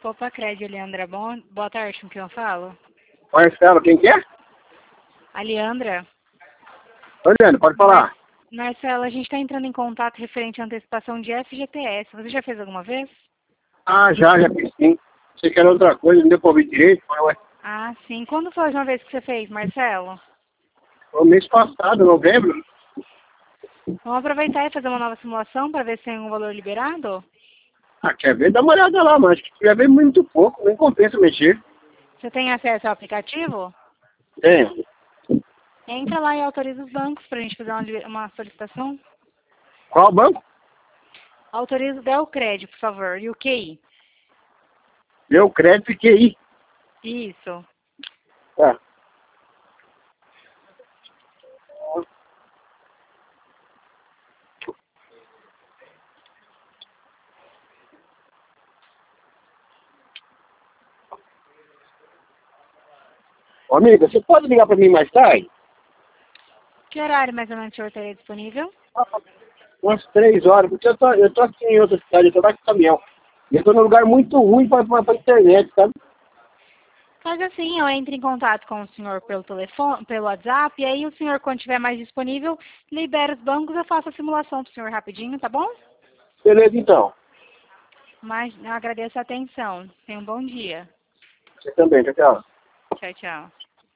Copa Cred, Leandra. Boa tarde, com quem eu falo? Marcelo, quem que é? A Leandra. Oi, Leandro, pode falar. Marcelo, a gente está entrando em contato referente à antecipação de FGTS. Você já fez alguma vez? Ah, já fiz sim. Você quer outra coisa, não deu pra ouvir direito? Mas, ué, Ah, sim. Quando foi a última vez que você fez, Marcelo? foi o mês passado, novembro. Vamos aproveitar e fazer uma nova simulação para ver se tem um valor liberado? Ah, quer ver? Dá uma olhada lá, mas acho que já veio muito pouco, nem compensa mexer. Você tem acesso ao aplicativo? Tem. Entra lá e autoriza os bancos para a gente fazer uma solicitação. Qual banco? Autoriza o Delcred, por favor, e o QI. Deu crédito e QI. Isso. Tá. Ô, amiga, você pode ligar pra mim mais tarde? Que horário mais ou menos o senhor teria disponível? Umas 3 horas, porque eu tô aqui em outra cidade, eu tô lá com caminhão. E eu tô num lugar muito ruim pra internet, sabe? Faz assim, eu entro em contato com o senhor pelo telefone, pelo WhatsApp, e aí o senhor, quando estiver mais disponível, libera os bancos, eu faço a simulação pro senhor rapidinho, tá bom? Beleza, então. Mas eu agradeço a atenção. Tenha um bom dia. Você também, tchau, tchau. Tchau, tchau.